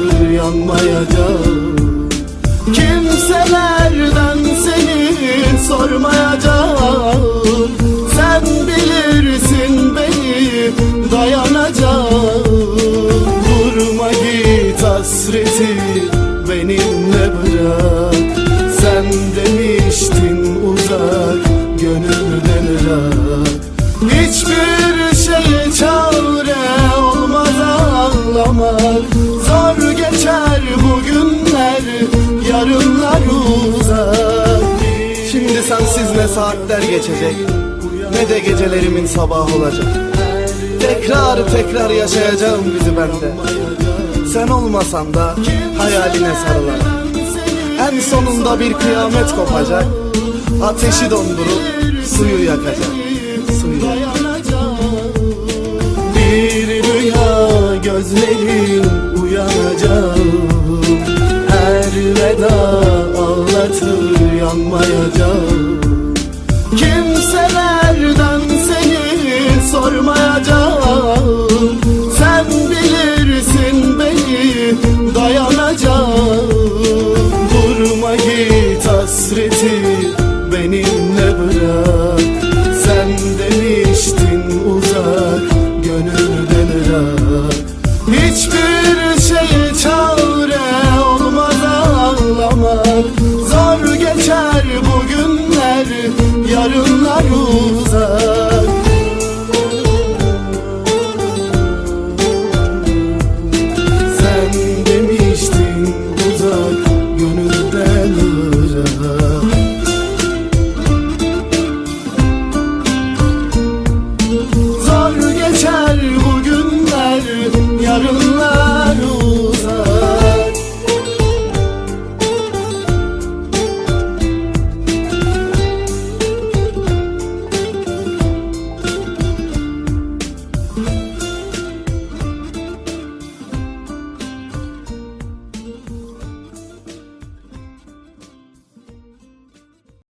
yanmayacağım. Kimselerden seni sormayacağım. Sen bilirsin beni, dayanacağım. Durma git hasreti benimle bırak. Sen demiştin uzak gönülden ırak. Hiçbir şeye çare olmaz ağlamak. Zor geçer bu günler, yarınlar uzak. Şimdi sensiz ne saatler geçecek, ne de gecelerimin sabahı olacak. Tekrar tekrar yaşayacağım bizi bende. Sen olmasan da hayaline sarılarak. En sonunda bir kıyamet kopacak. Ateşi dondurup suyu yakacak. Suyu yakacak. Bir rüya gözlerim